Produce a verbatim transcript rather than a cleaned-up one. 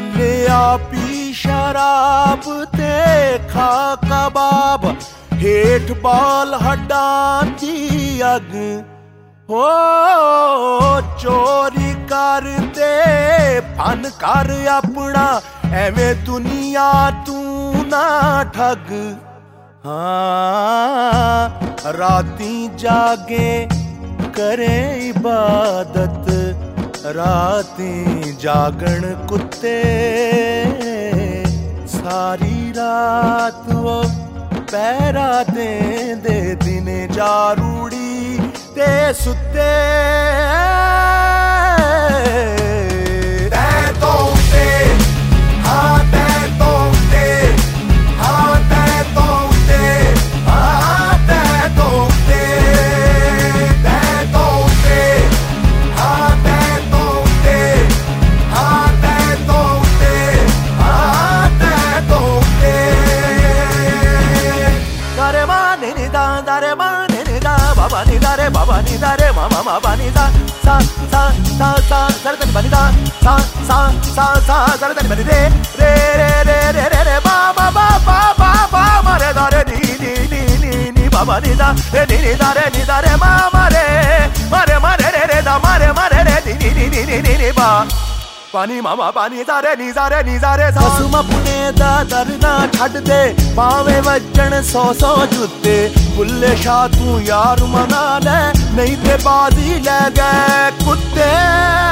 भुल्लिया P शराब ते खा कबाब, हेठ बाल हड्डां दी अग। हो चोरी करते फन कर अपना, एवें दुनिया तू ना ठग। हाँ राती जागे करे इबादत, राती जागण कुत्ते। सारी रात वो पैरा दे दे, दिने जारूड़ी ते सुते। तै तो उते, हाँ तै तो उते, हाँ तै तो उते, हाँ तै तो उते, तै तो उते, हाँ तै तो उते, हाँ तै तो उते, हाँ तै तो उते। दारे माने नि दा, दारे माने नि दा, बाबा नि दा रे, बाबा नि दा रे, मामा मामा नि दा, सा सा सा सा सरदन बनि दा, सा सा सा सा सरदन बनि रे, रे रे रे रे रे रे, बाबा बाबा बाबा मारे दा रे, नी नी नी नी नी बाबा नि दा रे, नी नी दा रे, नी दा रे, मामा रे, मारे मारे रे रे दा, मारे मारे रे, नी नी नी नी नी नी बा। पानी मामा पानी दा रे, नी दा रे, नी दा रे सा। कसम अपने दा दर ना छड्ड दे, भावें वजन सौ सौ जुत्ते। बुल्ले शाह तू यार मना ले, नहीं ते बाजी ले गए कुत्ते।